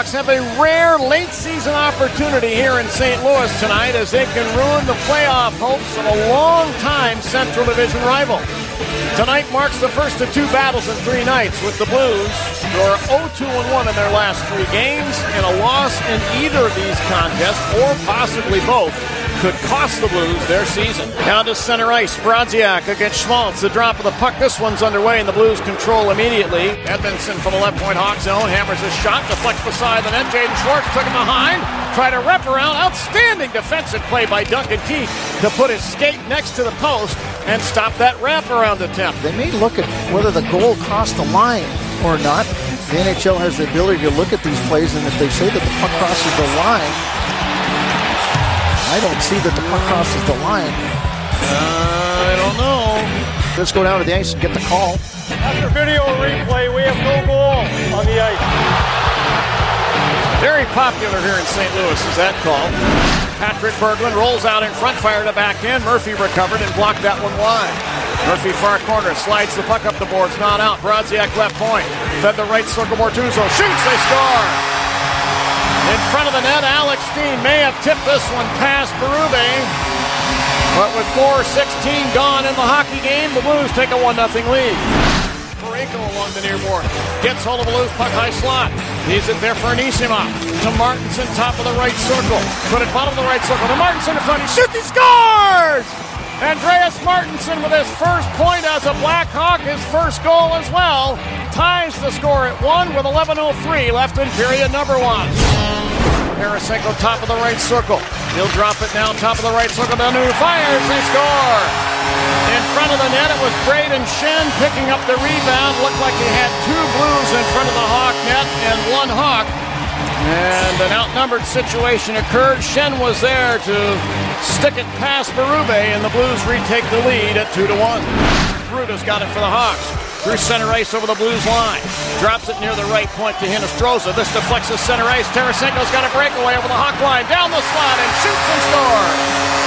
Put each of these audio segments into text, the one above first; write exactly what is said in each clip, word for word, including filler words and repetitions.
Blackhawks have a rare late-season opportunity here in Saint Louis tonight as they can ruin the playoff hopes of a long-time Central Division rival. Tonight marks the first of two battles in three nights with the Blues, who are oh two and one in their last three games, and a loss in either of these contests, or possibly both, could cost the Blues their season. Down to center ice, Brodziak against Schmaltz. The drop of the puck, this one's underway, and the Blues control immediately. Edmondson from the left point Hawk zone, hammers his shot, deflects beside the net. Jaden Schwartz took him behind, tried to wrap around. Outstanding defensive play by Duncan Keith to put his skate next to the post and stop that wraparound attempt. They may look at whether the goal crossed the line or not. The N H L has the ability to look at these plays, and if they say that the puck crosses the line, I don't see that the puck crosses the line. Uh, I don't know. Let's go down to the ice and get the call. After video replay, we have no goal on the ice. Very popular here in Saint Louis is that call. Patrick Berglund rolls out in front, fired it back in. Murphy recovered and blocked that one wide. Murphy far corner, slides the puck up the boards, not out. Brodziak left point, fed the right circle. Bortuzzo shoots, they score. In front of the net, Alex Steen may have tipped this one past Berube. But with four sixteen gone in the hockey game, the Blues take a one nothing lead. Parayko along the near board. Gets hold of a loose puck, high slot. Leaves it there for Anisimov. To Martinson, top of the right circle. Put it bottom of the right circle. To Martinson in front. He shoots, he scores! Andreas Martinson with his first point as a Blackhawk, his first goal as well. Ties the score at one with eleven oh three left in period number one. Tarasenko, top of the right circle. He'll drop it now, top of the right circle. Down who fires, they score. In front of the net, it was Braden Shen picking up the rebound. Looked like he had two Blues in front of the Hawk net and one Hawk. And an outnumbered situation occurred. Shen was there to stick it past Berube, and the Blues retake the lead at two to one. Bruda's got it for the Hawks. Through center ice over the Blues line. Drops it near the right point to Hinostroza. This deflects the center ice. Tarasenko's got a breakaway over the Hawk line. Down the slot and shoots and scores.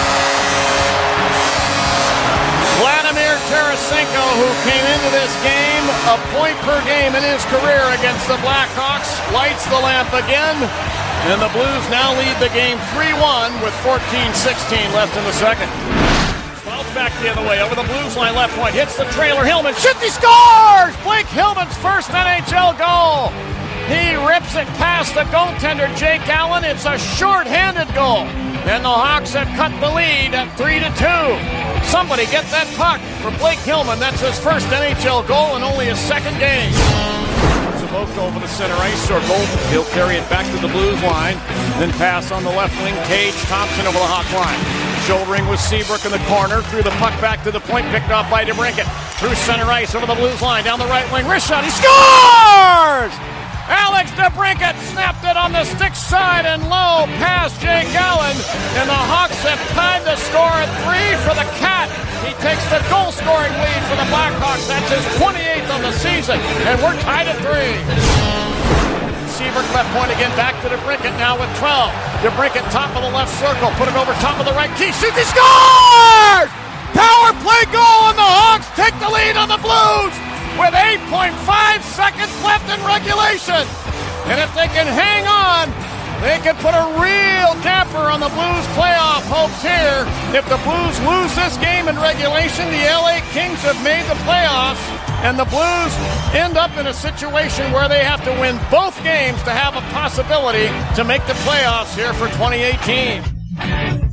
Vladimir Tarasenko, who came into this game a point per game in his career against the Blackhawks, lights the lamp again. And the Blues now lead the game three one with fourteen sixteen left in the second. Back the other way, over the Blues line, left point, hits the trailer, Hillman, shoots, he scores! Blake Hillman's first N H L goal. He rips it past the goaltender, Jake Allen. It's a short-handed goal. And the Hawks have cut the lead at three to two. Somebody get that puck for Blake Hillman. That's his first N H L goal in only his second game. Saboka over the center ice circle. He'll carry it back to the Blues line. Then pass on the left wing, Tage Thompson over the Hawk line. Shouldering with Seabrook in the corner. Threw the puck back to the point. Picked off by DeBrincat. Through center ice over the Blues line. Down the right wing. Wrist shot. He scores! Alex DeBrincat snapped it on the stick side and low past Jake Allen. And the Hawks have tied the score at three for the Cat. He takes the goal-scoring lead for the Blackhawks. That's his twenty-eighth on the season. And we're tied at three. Seabrook left point again, back to DeBrincat now with twelve. DeBrincat top of the left circle, put it over top of the right key, shoots, he scores! Power play goal, and the Hawks take the lead on the Blues with eight point five seconds left in regulation. And if they can hang on, they can put a real damper on the Blues playoff hopes here. If the Blues lose this game in regulation, the L A Kings have made the playoffs. And the Blues end up in a situation where they have to win both games to have a possibility to make the playoffs here for twenty eighteen.